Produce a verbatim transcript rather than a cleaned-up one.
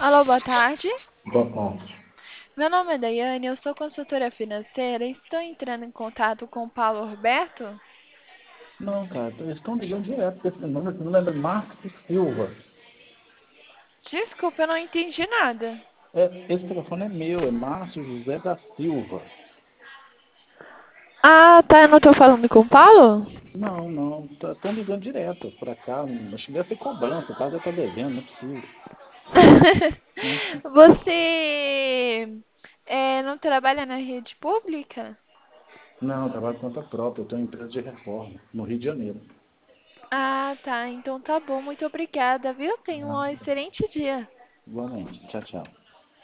Alô, boa tarde. Boa tarde. Meu nome é Daiane, eu sou consultora financeira e estou entrando em contato com o Paulo Roberto. Não, cara, eles estão ligando direto com esse número. Esse número é Márcio Silva. Desculpa, eu não entendi nada. É, esse telefone é meu, é Márcio José da Silva. Ah, tá, eu não estou falando com o Paulo? Não, não, estão ligando direto pra cá. Acho que deve ser cobrança, o cara deve estar devendo, não é possível. Né? Você é, não trabalha na rede pública? Não, eu trabalho por conta própria, eu tenho uma empresa de reforma no Rio de Janeiro. Ah, tá, então tá bom, muito obrigada, viu? Tenha um Ah, excelente dia. igualmente. Tchau, tchau.